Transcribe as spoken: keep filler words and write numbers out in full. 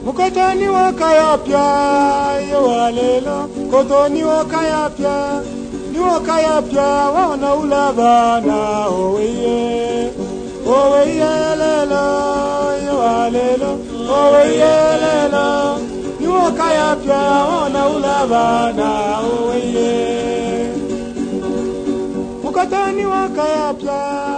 Mukotoni wakayapya yo walelo kotoni wakayapya ni wakayapya wana ulabana oweye oweye lelo yo walelo oweye lelo ni wakayapya wana ulabana oweye Mukotoni wakayapya